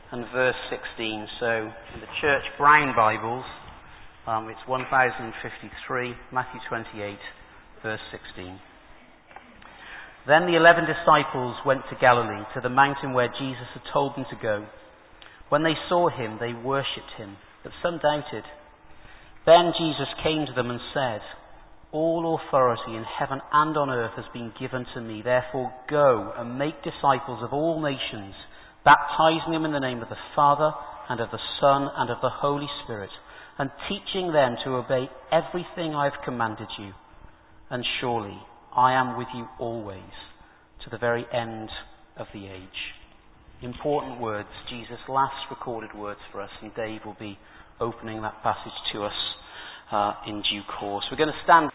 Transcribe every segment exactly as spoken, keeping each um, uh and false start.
and verse sixteen. So in the Church Brown Bibles, um, it's one thousand fifty-three, Matthew twenty-eight, verse sixteen. Then the eleven disciples went to Galilee, to the mountain where Jesus had told them to go. When they saw him, they worshipped him, but some doubted. Then Jesus came to them and said, "All authority in heaven and on earth has been given to me. Therefore go and make disciples of all nations, baptizing them in the name of the Father and of the Son and of the Holy Spirit, and teaching them to obey everything I have commanded you. And surely I am with you always, to the very end of the age." Important words, Jesus' last recorded words for us, and Dave will be opening that passage to us uh, in due course. We're going to stand.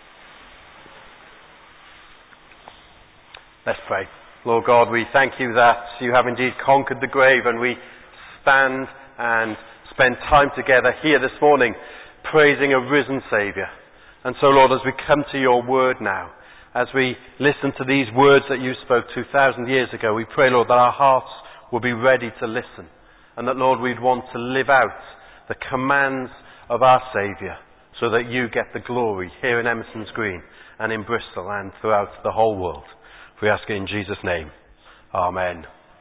Let's pray. Lord God, we thank you that you have indeed conquered the grave, and we stand and spend time together here this morning praising a risen Saviour. And so, Lord, as we come to your word now, as we listen to these words that you spoke two thousand years ago, we pray, Lord, that our hearts will be ready to listen, and that, Lord, we'd want to live out the commands of our Saviour, so that you get the glory here in Emerson's Green and in Bristol and throughout the whole world. We ask it in Jesus' name. Amen.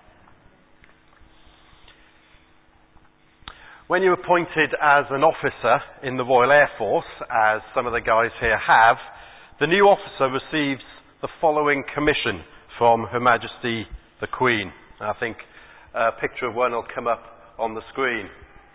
When you're appointed as an officer in the Royal Air Force, as some of the guys here have, the new officer receives the following commission from Her Majesty the Queen. I think a picture of one will come up on the screen.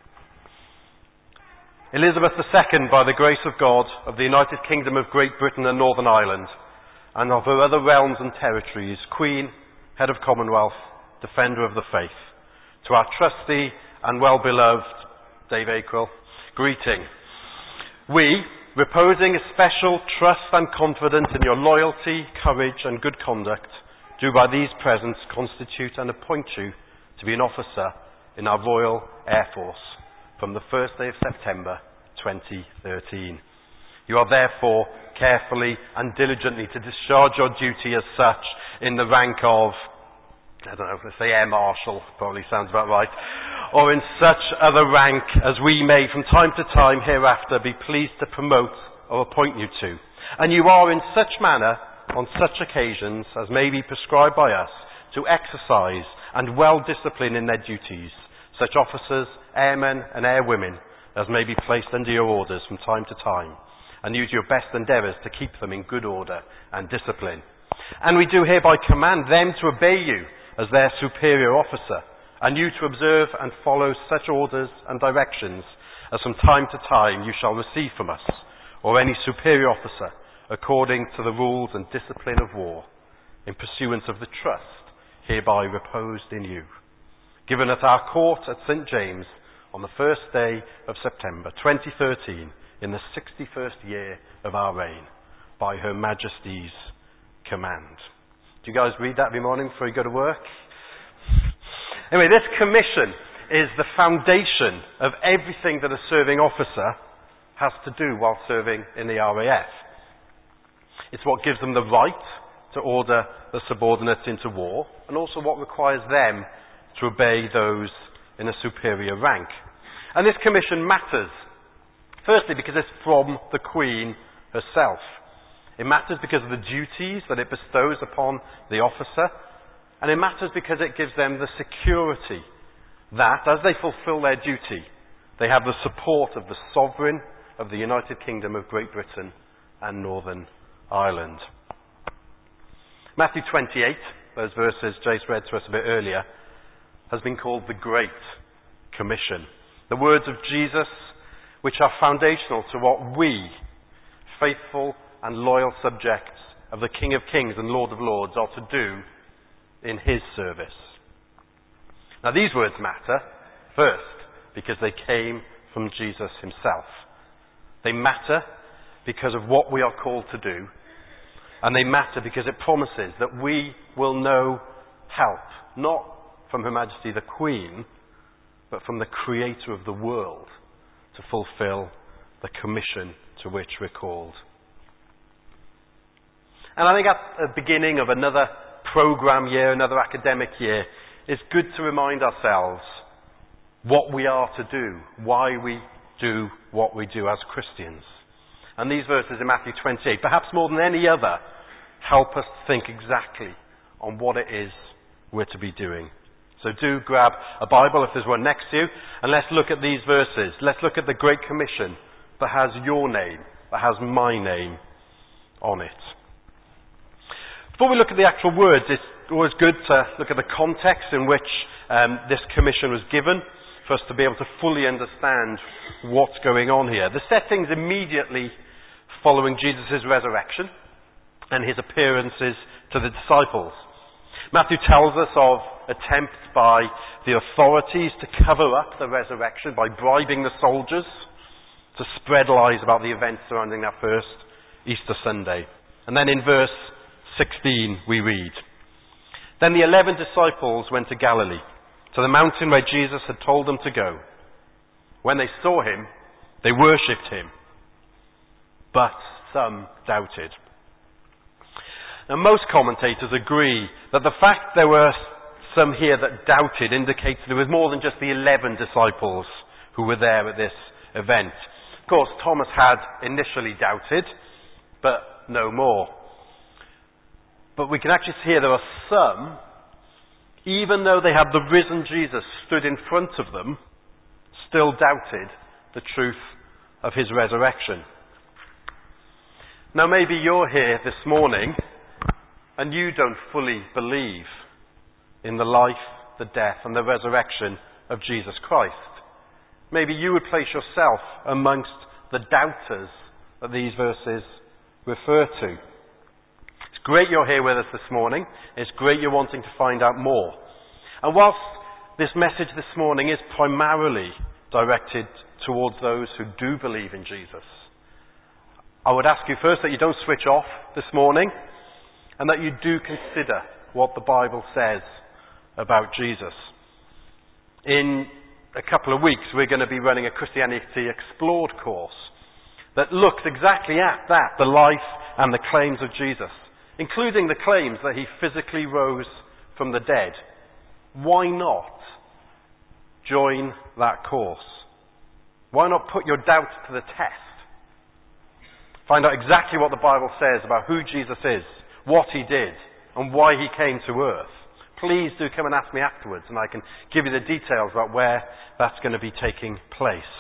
Elizabeth the Second, by the grace of God, of the United Kingdom of Great Britain and Northern Ireland, and of her other realms and territories, Queen, Head of Commonwealth, Defender of the Faith. To our trusty and well-beloved Dave Acrill, greeting. We, reposing a special trust and confidence in your loyalty, courage and good conduct, do by these presents constitute and appoint you to be an officer in our Royal Air Force from the first day of September twenty thirteen. You are therefore carefully and diligently to discharge your duty as such in the rank of, I don't know, let's say Air Marshal, probably sounds about right, or in such other rank as we may from time to time hereafter be pleased to promote or appoint you to. And you are in such manner, on such occasions as may be prescribed by us, to exercise and well discipline in their duties such officers, airmen and airwomen as may be placed under your orders from time to time, and use your best endeavours to keep them in good order and discipline. And we do hereby command them to obey you as their superior officer, and you to observe and follow such orders and directions as from time to time you shall receive from us, or any superior officer, according to the rules and discipline of war, in pursuance of the trust hereby reposed in you. Given at our court at Saint James on the first day of September twenty thirteen, in the sixty-first year of our reign, by Her Majesty's command. Do you guys read that every morning before you go to work? Anyway, this commission is the foundation of everything that a serving officer has to do while serving in the R A F. It's what gives them the right to order the subordinates into war, and also what requires them to obey those in a superior rank. And this commission matters, firstly because it's from the Queen herself. It matters because of the duties that it bestows upon the officer, and it matters because it gives them the security that, as they fulfill their duty, they have the support of the Sovereign of the United Kingdom of Great Britain and Northern Ireland. Matthew twenty-eight, those verses Jace read to us a bit earlier, has been called the Great Commission. The words of Jesus, which are foundational to what we, faithful and loyal subjects of the King of Kings and Lord of Lords, are to do in his service. Now these words matter, first, because they came from Jesus himself. They matter because of what we are called to do, and they matter because it promises that we will know help, not from Her Majesty the Queen, but from the Creator of the world, to fulfill the commission to which we're called. And I think at the beginning of another programme year, another academic year, it's good to remind ourselves what we are to do, why we do what we do as Christians. And these verses in Matthew twenty-eight, perhaps more than any other, help us think exactly on what it is we're to be doing. So do grab a Bible if there's one next to you, and let's look at these verses. Let's look at the Great Commission that has your name, that has my name on it. Before we look at the actual words, it's always good to look at the context in which um, this commission was given, for us to be able to fully understand what's going on here. The setting's immediately following Jesus' resurrection and his appearances to the disciples. Matthew tells us of attempts by the authorities to cover up the resurrection by bribing the soldiers to spread lies about the events surrounding that first Easter Sunday. And then in verse sixteen we read, "Then the eleven disciples went to Galilee, to the mountain where Jesus had told them to go. When they saw him, they worshipped him, but some doubted." Now, most commentators agree that the fact there were some here that doubted indicates there was more than just the eleven disciples who were there at this event. Of course, Thomas had initially doubted, but no more. But we can actually see here there are some, even though they had the risen Jesus stood in front of them, still doubted the truth of his resurrection. Now, maybe you're here this morning and you don't fully believe in the life, the death, and the resurrection of Jesus Christ. Maybe you would place yourself amongst the doubters that these verses refer to. It's great you're here with us this morning. It's great you're wanting to find out more. And whilst this message this morning is primarily directed towards those who do believe in Jesus, I would ask you first that you don't switch off this morning, and that you do consider what the Bible says about Jesus. In a couple of weeks, we're going to be running a Christianity Explored course that looks exactly at that, the life and the claims of Jesus, including the claims that he physically rose from the dead. Why not join that course? Why not put your doubts to the test? Find out exactly what the Bible says about who Jesus is, what he did, and why he came to earth. Please do come and ask me afterwards, and I can give you the details about where that's going to be taking place.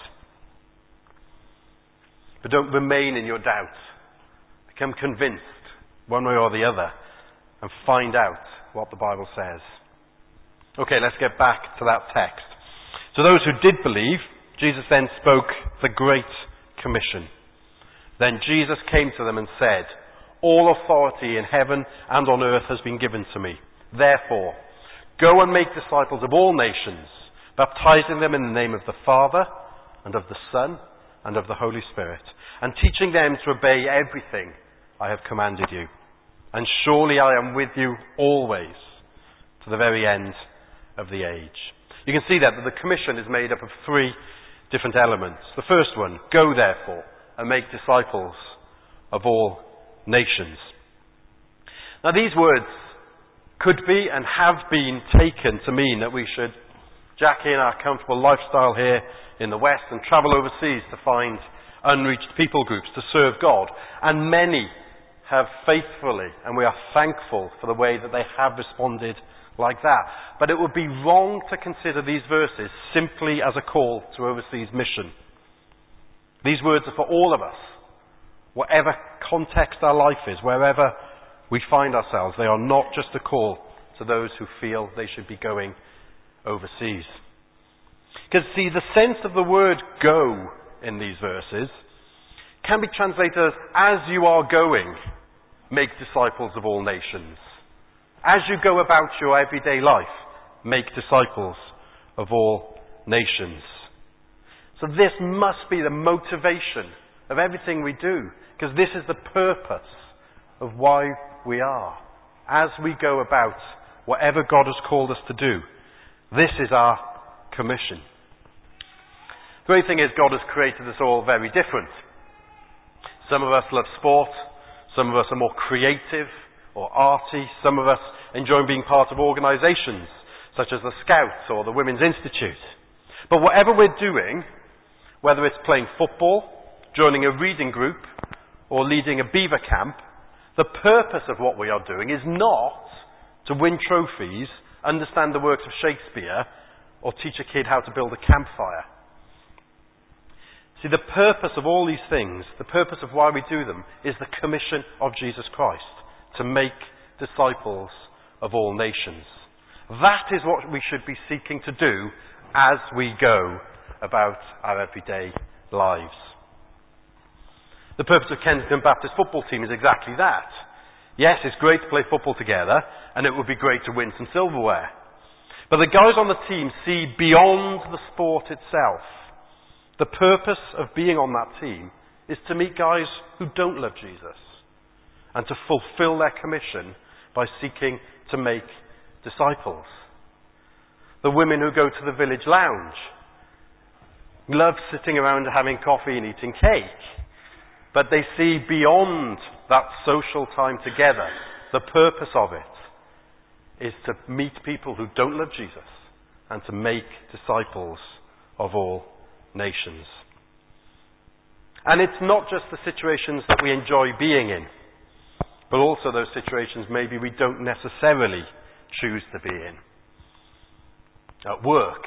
But don't remain in your doubts. Become convinced, one way or the other, and find out what the Bible says. Okay, let's get back to that text. To those who did believe, Jesus then spoke the Great Commission. Then Jesus came to them and said, "All authority in heaven and on earth has been given to me. Therefore, go and make disciples of all nations, baptizing them in the name of the Father, and of the Son, and of the Holy Spirit, and teaching them to obey everything I have commanded you. And surely I am with you always, to the very end of the age." You can see there that the commission is made up of three different elements. The first one, go therefore and make disciples of all nations. Now, these words could be and have been taken to mean that we should jack in our comfortable lifestyle here in the West and travel overseas to find unreached people groups to serve God. And many have faithfully, and we are thankful for the way that they have responded like that. But it would be wrong to consider these verses simply as a call to overseas mission. These words are for all of us. Whatever context our life is, wherever we find ourselves, they are not just a call to those who feel they should be going overseas. Because, see, the sense of the word go in these verses can be translated as, as you are going, make disciples of all nations. As you go about your everyday life, make disciples of all nations. So this must be the motivation of everything we do, because this is the purpose of why we are. As we go about whatever God has called us to do, this is our commission. The great thing is God has created us all very different. Some of us love sport, some of us are more creative or arty, some of us enjoy being part of organisations such as the Scouts or the Women's Institute. But whatever we're doing, whether it's playing football, joining a reading group, or leading a beaver camp, the purpose of what we are doing is not to win trophies, understand the works of Shakespeare, or teach a kid how to build a campfire. See, the purpose of all these things, the purpose of why we do them, is the commission of Jesus Christ, to make disciples of all nations. That is what we should be seeking to do as we go about our everyday lives. The purpose of Kensington Baptist football team is exactly that. Yes, it's great to play football together, and it would be great to win some silverware. But the guys on the team see beyond the sport itself. The purpose of being on that team is to meet guys who don't love Jesus and to fulfill their commission by seeking to make disciples. The women who go to the village lounge love sitting around having coffee and eating cake, but they see beyond that social time together. The purpose of it is to meet people who don't love Jesus and to make disciples of all nations. And it's not just the situations that we enjoy being in, but also those situations maybe we don't necessarily choose to be in. At work,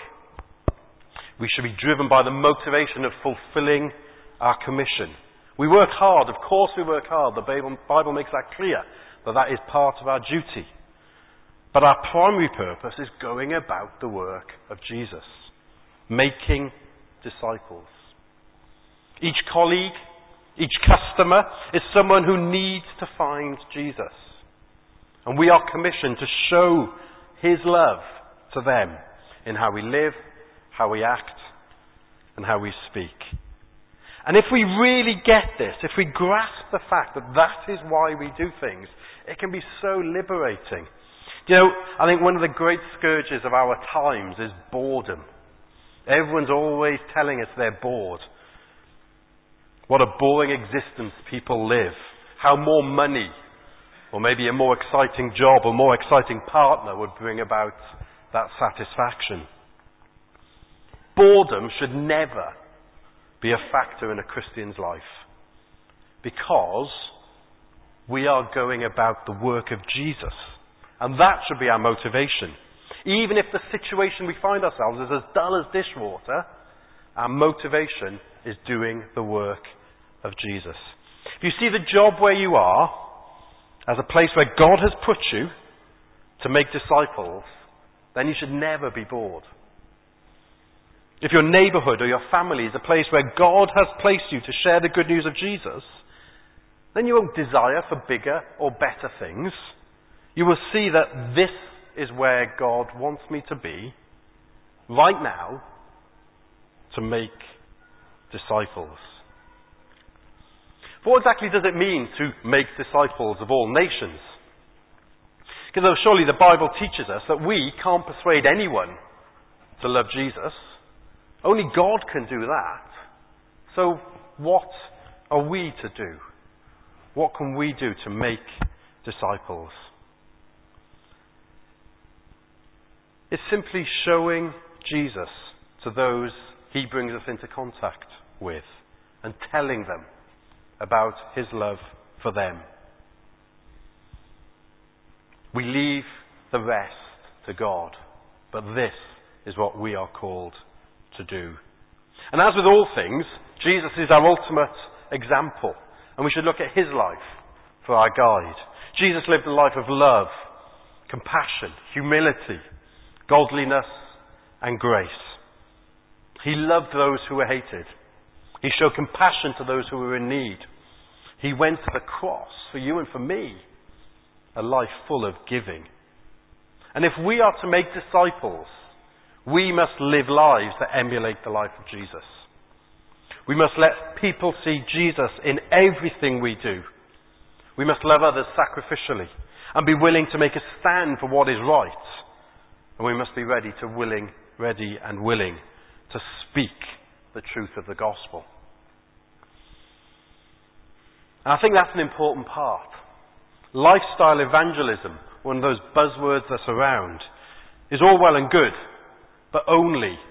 we should be driven by the motivation of fulfilling our commission. We work hard, of course we work hard. The Bible, Bible makes that clear, that that is part of our duty. But our primary purpose is going about the work of Jesus, making disciples. Each colleague, each customer is someone who needs to find Jesus. And we are commissioned to show His love to them in how we live, how we act, and how we speak. And if we really get this, if we grasp the fact that that is why we do things, it can be so liberating. You know, I think one of the great scourges of our times is boredom. Everyone's always telling us they're bored. What a boring existence people live. How more money, or maybe a more exciting job, or more exciting partner would bring about that satisfaction. Boredom should never be a factor in a Christian's life, because we are going about the work of Jesus. And that should be our motivation. Even if the situation we find ourselves is as dull as dishwater, our motivation is doing the work of Jesus. If you see the job where you are as a place where God has put you to make disciples, then you should never be bored. If your neighbourhood or your family is a place where God has placed you to share the good news of Jesus, then you won't desire for bigger or better things. You will see that this is where God wants me to be right now to make disciples. What exactly does it mean to make disciples of all nations? Because surely the Bible teaches us that we can't persuade anyone to love Jesus. Only God can do that. So what are we to do? What can we do to make disciples? It's simply showing Jesus to those He brings us into contact with and telling them about His love for them. We leave the rest to God, but this is what we are called to do. And as with all things, Jesus is our ultimate example, and we should look at His life for our guide. Jesus lived a life of love, compassion, humility, godliness, and grace. He loved those who were hated. He showed compassion to those who were in need. He went to the cross for you and for me, a life full of giving. And if we are to make disciples, we must live lives that emulate the life of Jesus. We must let people see Jesus in everything we do. We must love others sacrificially and be willing to make a stand for what is right. And we must be ready to willing, ready and willing to speak the truth of the gospel. And I think that's an important part. Lifestyle evangelism, one of those buzzwords that's around, is all well and good, but only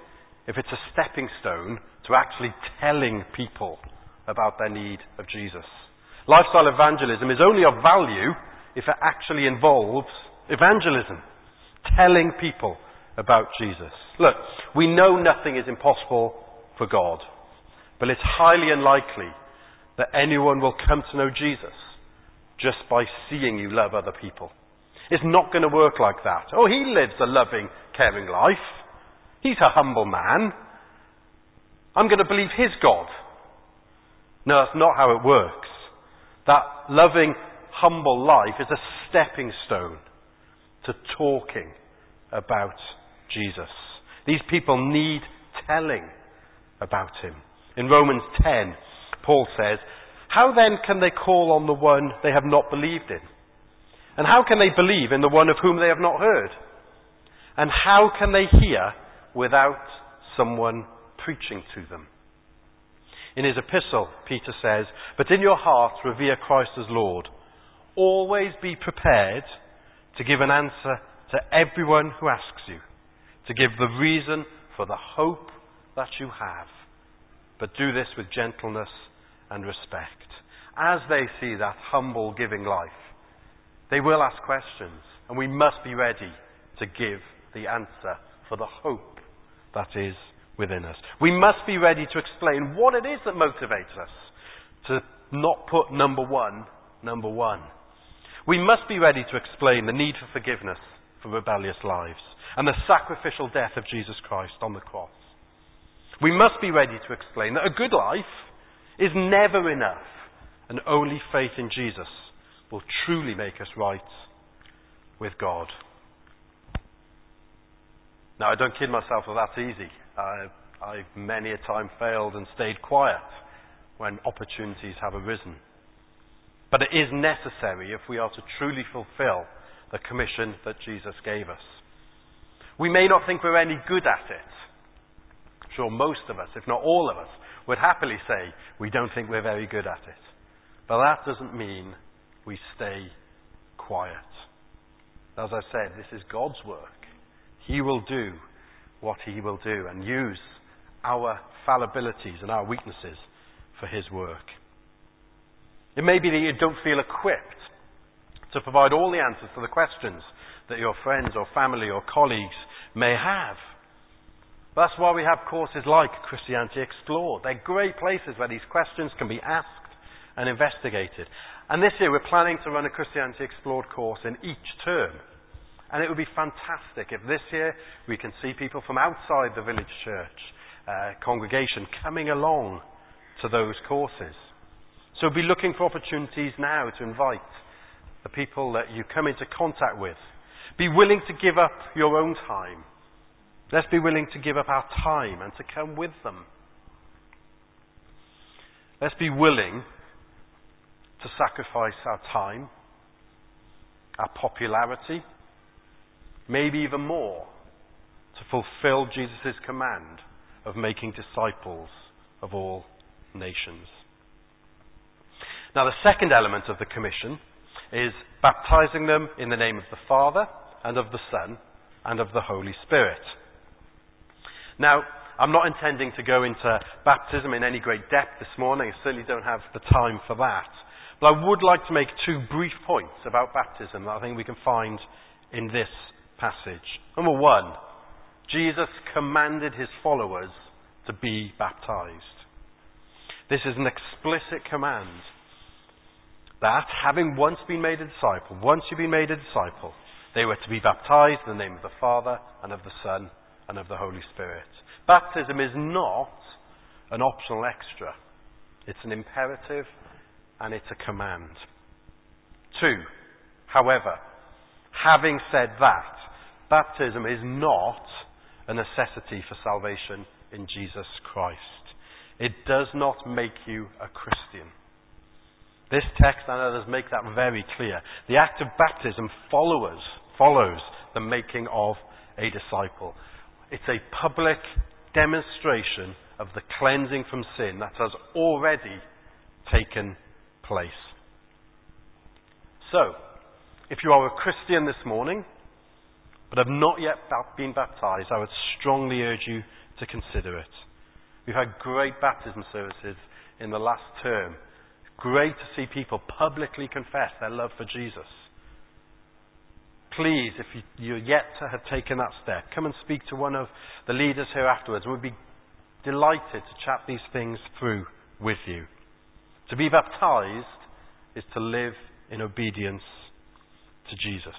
if it's a stepping stone to actually telling people about their need of Jesus. Lifestyle evangelism is only of value if it actually involves evangelism, telling people about Jesus. Look, we know nothing is impossible for God, but it's highly unlikely that anyone will come to know Jesus just by seeing you love other people. It's not going to work like that. Oh, he lives a loving, caring life. He's a humble man. I'm going to believe his God. No, that's not how it works. That loving, humble life is a stepping stone to talking about Jesus. These people need telling about him. In Romans ten, Paul says, "How then can they call on the one they have not believed in? And how can they believe in the one of whom they have not heard? And how can they hear without someone preaching to them?" In his epistle, Peter says, "But in your hearts revere Christ as Lord. Always be prepared to give an answer to everyone who asks you, to give the reason for the hope that you have. But do this with gentleness and respect." As they see that humble giving life, they will ask questions, and we must be ready to give the answer for the hope that is within us. We must be ready to explain what it is that motivates us to not put number one, number one. We must be ready to explain the need for forgiveness for rebellious lives and the sacrificial death of Jesus Christ on the cross. We must be ready to explain that a good life is never enough, and only faith in Jesus will truly make us right with God. Now, I don't kid myself that that's easy. Uh, I've many a time failed and stayed quiet when opportunities have arisen. But it is necessary if we are to truly fulfill the commission that Jesus gave us. We may not think we're any good at it. I'm sure most of us, if not all of us, would happily say we don't think we're very good at it. But that doesn't mean we stay quiet. As I said, this is God's work. He will do what he will do and use our fallibilities and our weaknesses for his work. It may be that you don't feel equipped to provide all the answers to the questions that your friends or family or colleagues may have. That's why we have courses like Christianity Explored. They're great places where these questions can be asked and investigated. And this year we're planning to run a Christianity Explored course in each term. And it would be fantastic if this year we can see people from outside the village church uh, congregation coming along to those courses. So be looking for opportunities now to invite the people that you come into contact with. Be willing to give up your own time. Let's be willing to give up our time and to come with them. Let's be willing to sacrifice our time, our popularity, maybe even more, to fulfill Jesus' command of making disciples of all nations. Now, the second element of the commission is baptizing them in the name of the Father and of the Son and of the Holy Spirit. Now, I'm not intending to go into baptism in any great depth this morning. I certainly don't have the time for that. But I would like to make two brief points about baptism that I think we can find in this passage. Number one, Jesus commanded his followers to be baptized. This is an explicit command that, having once been made a disciple, once you've been made a disciple, they were to be baptized in the name of the Father and of the Son and of the Holy Spirit. Baptism is not an optional extra. It's an imperative and it's a command. Two, however, having said that, baptism is not a necessity for salvation in Jesus Christ. It does not make you a Christian. This text and others make that very clear. The act of baptism follows, follows the making of a disciple. It's a public demonstration of the cleansing from sin that has already taken place. So, if you are a Christian this morning, but have not yet been baptized, I would strongly urge you to consider it. We've had great baptism services in the last term. Great to see people publicly confess their love for Jesus. Please, if you, you're yet to have taken that step, come and speak to one of the leaders here afterwards. We'd be delighted to chat these things through with you. To be baptized is to live in obedience to Jesus.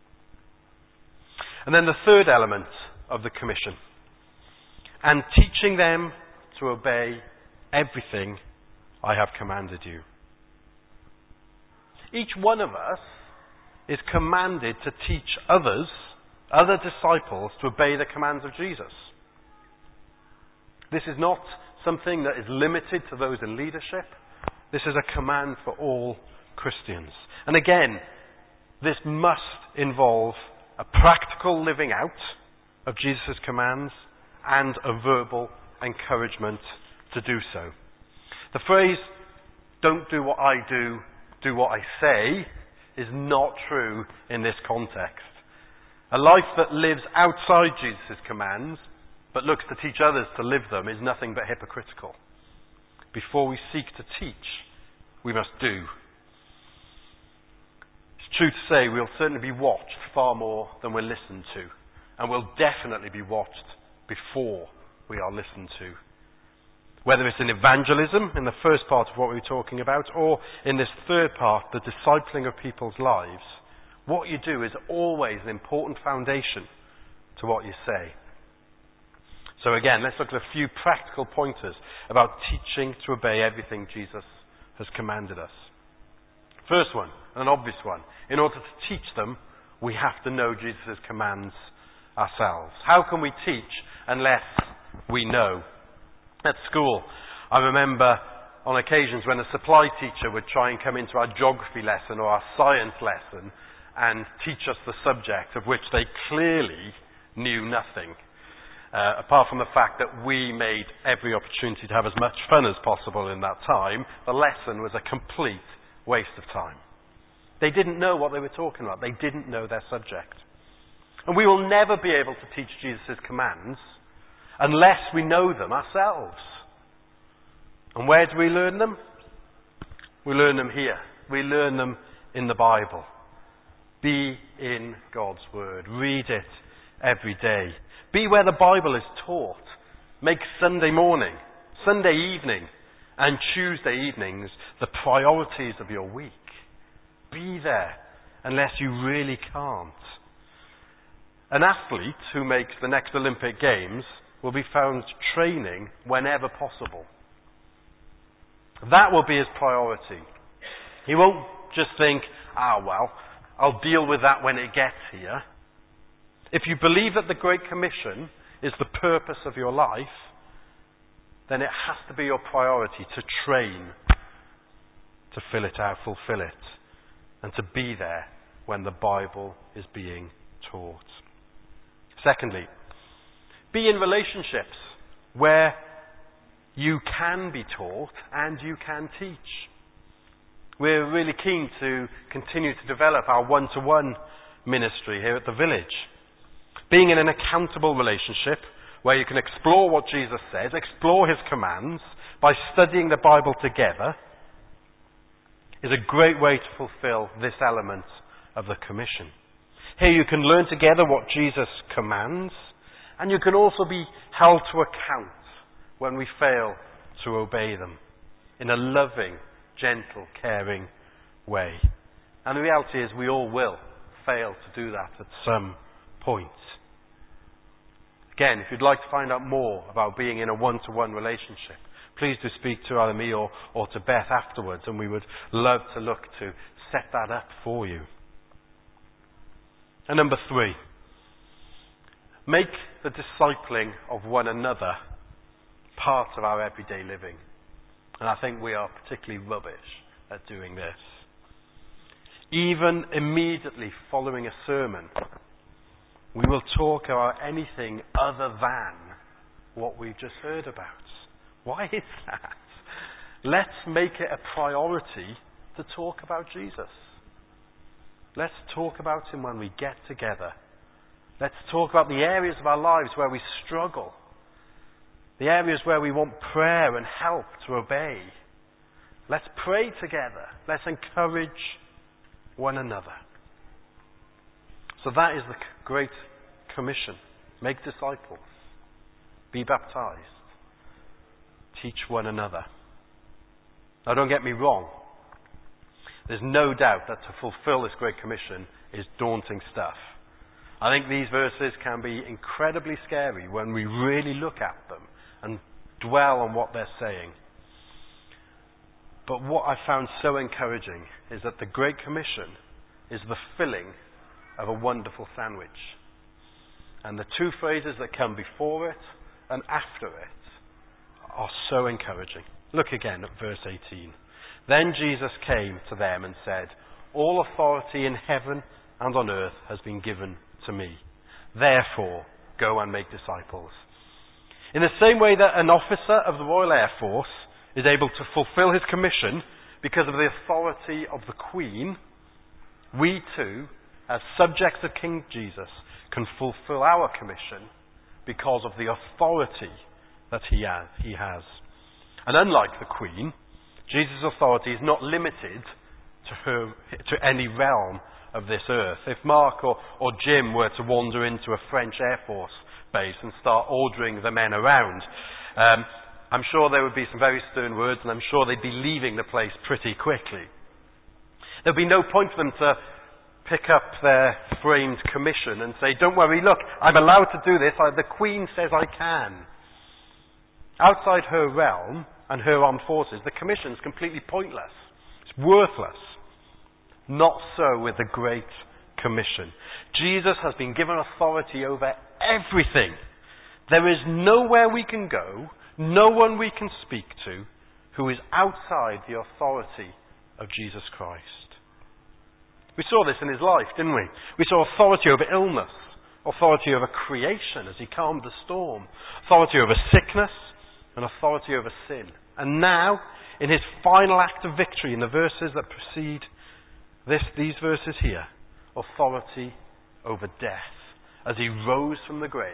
And then the third element of the commission, and teaching them to obey everything I have commanded you. Each one of us is commanded to teach others, other disciples, to obey the commands of Jesus. This is not something that is limited to those in leadership. This is a command for all Christians. And again, this must involve a practical living out of Jesus' commands and a verbal encouragement to do so. The phrase, don't do what I do, do what I say, is not true in this context. A life that lives outside Jesus' commands, but looks to teach others to live them, is nothing but hypocritical. Before we seek to teach, we must do. It's true to say we'll certainly be watched far more than we're listened to, and we'll definitely be watched before we are listened to. Whether it's in evangelism, in the first part of what we were talking about, or in this third part, the discipling of people's lives, what you do is always an important foundation to what you say. So again, let's look at a few practical pointers about teaching to obey everything Jesus has commanded us. First one, an obvious one. In order to teach them, we have to know Jesus' commands ourselves. How can we teach unless we know? At school, I remember on occasions when a supply teacher would try and come into our geography lesson or our science lesson and teach us the subject of which they clearly knew nothing. Uh, apart from the fact that we made every opportunity to have as much fun as possible in that time, the lesson was a complete waste of time. They didn't know what they were talking about. They didn't know their subject. And we will never be able to teach Jesus' commands unless we know them ourselves. And where do we learn them? We learn them here. We learn them in the Bible. Be in God's Word. Read it every day. Be where the Bible is taught. Make Sunday morning, Sunday evening, and Tuesday evenings the priorities of your week. Be there unless you really can't. An athlete who makes the next Olympic Games will be found training whenever possible. That will be his priority. He won't just think, ah, well, I'll deal with that when it gets here. If you believe that the Great Commission is the purpose of your life, then it has to be your priority to train, to fill it out, fulfill it, and to be there when the Bible is being taught. Secondly, be in relationships where you can be taught and you can teach. We're really keen to continue to develop our one-to-one ministry here at the village. Being in an accountable relationship where you can explore what Jesus says, explore his commands by studying the Bible together is a great way to fulfill this element of the commission. Here you can learn together what Jesus commands, and you can also be held to account when we fail to obey them in a loving, gentle, caring way. And the reality is we all will fail to do that at some point. Again, if you'd like to find out more about being in a one-to-one relationship, please do speak to either me or, or to Beth afterwards, and we would love to look to set that up for you. And number three, make the discipling of one another part of our everyday living. And I think we are particularly rubbish at doing this. Even immediately following a sermon, we will talk about anything other than what we've just heard about. Why is that? Let's make it a priority to talk about Jesus. Let's talk about him when we get together Let's talk about the areas of our lives where we struggle. The areas where we want prayer and help to obey. Let's pray together. Let's encourage one another. So that is the Great Commission. Make disciples. Be baptized. Teach one another. Now don't get me wrong. There's no doubt that to fulfill this Great Commission is daunting stuff. I think these verses can be incredibly scary when we really look at them and dwell on what they're saying. But what I found so encouraging is that the Great Commission is the filling of a wonderful sandwich. And the two phrases that come before it and after it are so encouraging. Look again at verse eighteen. Then Jesus came to them and said, "All authority in heaven and on earth has been given to me. Therefore, go and make disciples." In the same way that an officer of the Royal Air Force is able to fulfill his commission because of the authority of the Queen, we too, as subjects of King Jesus, can fulfill our commission because of the authority that he has. He has. And unlike the Queen, Jesus' authority is not limited to her, to any realm of this earth. If Mark or, or Jim were to wander into a French Air Force base and start ordering the men around, um, I'm sure there would be some very stern words, and I'm sure they'd be leaving the place pretty quickly. There'd be no point for them to pick up their framed commission and say, "Don't worry, look, I'm allowed to do this. I, the Queen says I can." Outside her realm and her armed forces, the commission is completely pointless. It's worthless. Not so with the Great Commission. Jesus has been given authority over everything. There is nowhere we can go, no one we can speak to, who is outside the authority of Jesus Christ. We saw this in his life, didn't we? We saw authority over illness, authority over creation as he calmed the storm, authority over sickness, and authority over sin. And now, in his final act of victory, in the verses that precede this, these verses here, authority over death, as he rose from the grave.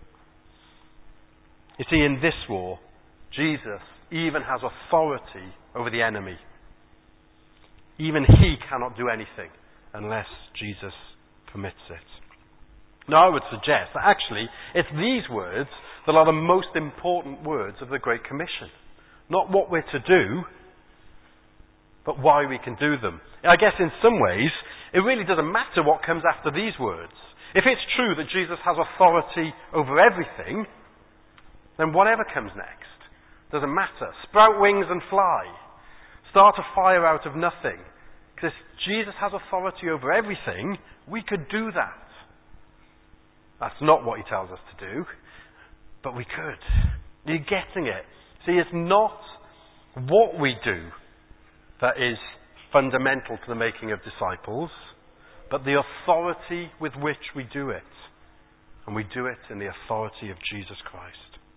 You see, in this war, Jesus even has authority over the enemy. Even he cannot do anything unless Jesus permits it. Now, I would suggest that actually it's these words that are the most important words of the Great Commission. Not what we're to do, but why we can do them. I guess in some ways, it really doesn't matter what comes after these words. If it's true that Jesus has authority over everything, then whatever comes next doesn't matter. Sprout wings and fly. Start a fire out of nothing. Because if Jesus has authority over everything, we could do that. That's not what he tells us to do, but we could. You're getting it. See, it's not what we do that is fundamental to the making of disciples, but the authority with which we do it. And we do it in the authority of Jesus Christ.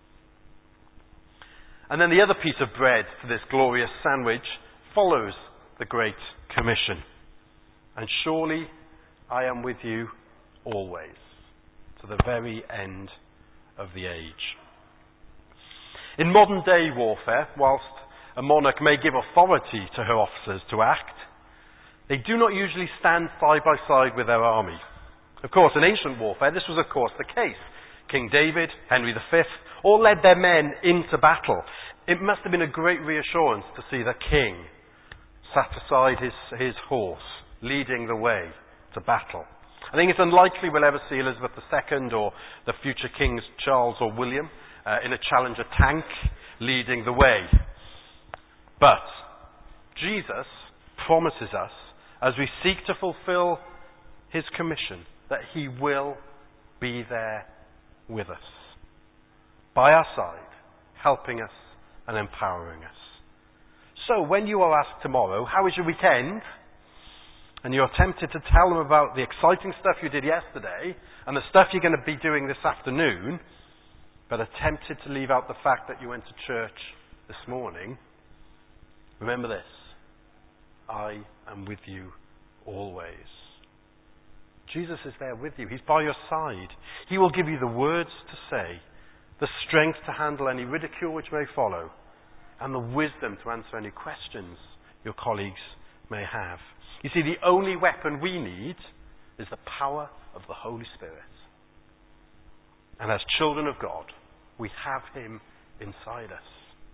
And then the other piece of bread to this glorious sandwich follows the Great Commission. And surely I am with you always, to the very end of the age. In modern day warfare, whilst a monarch may give authority to her officers to act, they do not usually stand side by side with their army. Of course, in ancient warfare, this was of course the case. King David, Henry the Fifth, all led their men into battle. It must have been a great reassurance to see the king sat aside his, his horse, leading the way to battle. I think it's unlikely we'll ever see Elizabeth the Second or the future kings Charles or William uh, in a Challenger tank leading the way. But Jesus promises us, as we seek to fulfill his commission, that he will be there with us, by our side, helping us and empowering us. So when you are asked tomorrow, how was your weekend? And you're tempted to tell them about the exciting stuff you did yesterday and the stuff you're going to be doing this afternoon, but are tempted to leave out the fact that you went to church this morning, remember this: I am with you always. Jesus is there with you. He's by your side. He will give you the words to say, the strength to handle any ridicule which may follow, and the wisdom to answer any questions your colleagues may have. You see, the only weapon we need is the power of the Holy Spirit. And as children of God, we have him inside us.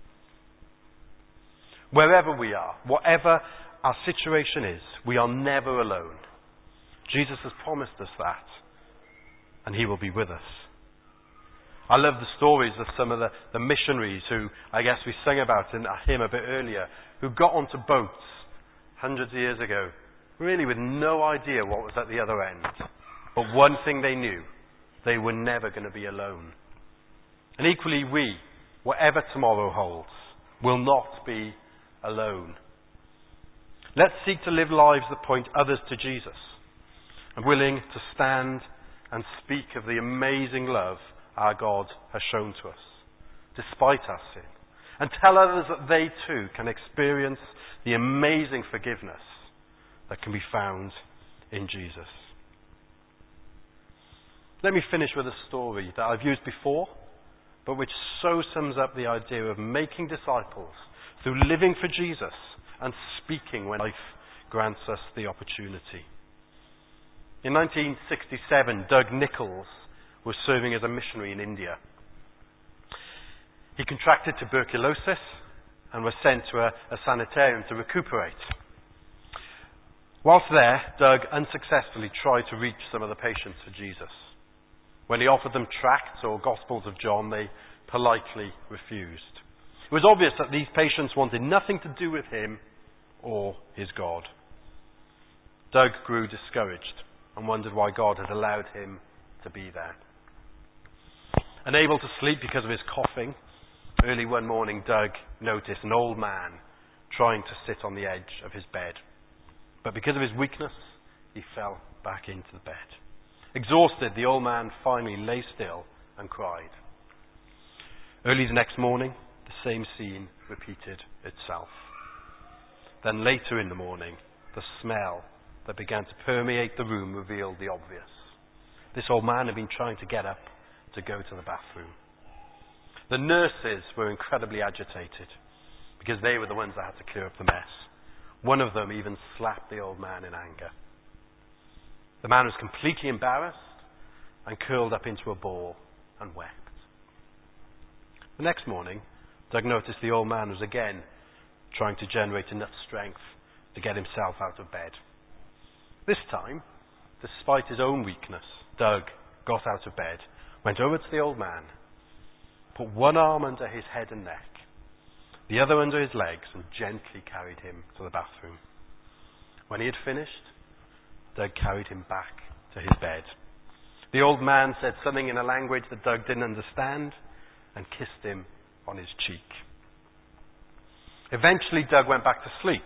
Wherever we are, whatever our situation is, we are never alone. Jesus has promised us that, and he will be with us. I love the stories of some of the, the missionaries who, I guess we sang about in a hymn a bit earlier, who got onto boats hundreds of years ago, really with no idea what was at the other end. But one thing they knew, they were never going to be alone. And equally we, whatever tomorrow holds, will not be alone. Let's seek to live lives that point others to Jesus, and willing to stand and speak of the amazing love our God has shown to us, despite our sin, and tell others that they too can experience the amazing forgiveness that can be found in Jesus. Let me finish with a story that I've used before, but which so sums up the idea of making disciples through living for Jesus and speaking when life grants us the opportunity. In nineteen sixty-seven, Doug Nichols was serving as a missionary in India. He contracted tuberculosis and was sent to a, a sanitarium to recuperate. Whilst there, Doug unsuccessfully tried to reach some of the patients for Jesus. When he offered them tracts or Gospels of John, they politely refused. It was obvious that these patients wanted nothing to do with him or his God. Doug grew discouraged and wondered why God had allowed him to be there. Unable to sleep because of his coughing, early one morning Doug noticed an old man trying to sit on the edge of his bed. But because of his weakness, he fell back into the bed. Exhausted, the old man finally lay still and cried. Early the next morning, the same scene repeated itself. Then later in the morning, the smell that began to permeate the room revealed the obvious. This old man had been trying to get up to go to the bathroom. The nurses were incredibly agitated because they were the ones that had to clear up the mess. One of them even slapped the old man in anger. The man was completely embarrassed and curled up into a ball and wept. The next morning, Doug noticed the old man was again trying to generate enough strength to get himself out of bed. This time, despite his own weakness, Doug got out of bed, went over to the old man, put one arm under his head and neck, the other under his legs, and gently carried him to the bathroom. When he had finished, Doug carried him back to his bed. The old man said something in a language that Doug didn't understand and kissed him on his cheek. Eventually, Doug went back to sleep.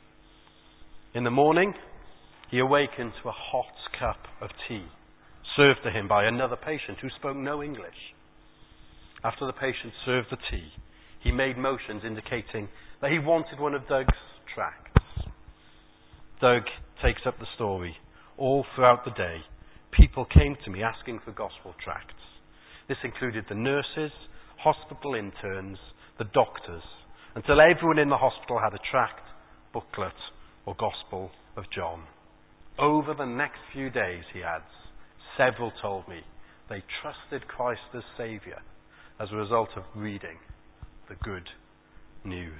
In the morning, he awakened to a hot cup of tea served to him by another patient who spoke no English. After the patient served the tea, he made motions indicating that he wanted one of Doug's tracts. Doug takes up the story. All throughout the day, people came to me asking for gospel tracts. This included the nurses, hospital interns, the doctors, until everyone in the hospital had a tract, booklet, or Gospel of John. Over the next few days, he adds, several told me they trusted Christ as Saviour as a result of reading the good news.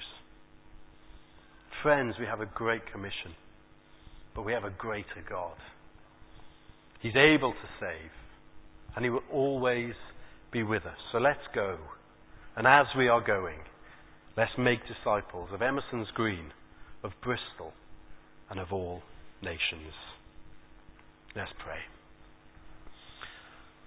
Friends, we have a great commission, but we have a greater God. He's able to save, and he will always be with us. So let's go. And as we are going, let's make disciples of Emerson's Green, of Bristol, and of all nations. Let's pray.